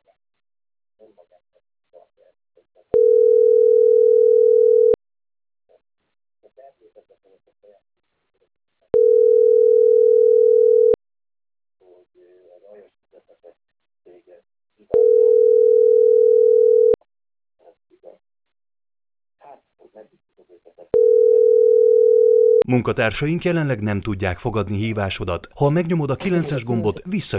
Munkatársaink jelenleg nem tudják fogadni hívásodat. Ha megnyomod a 9-es gombot, vissza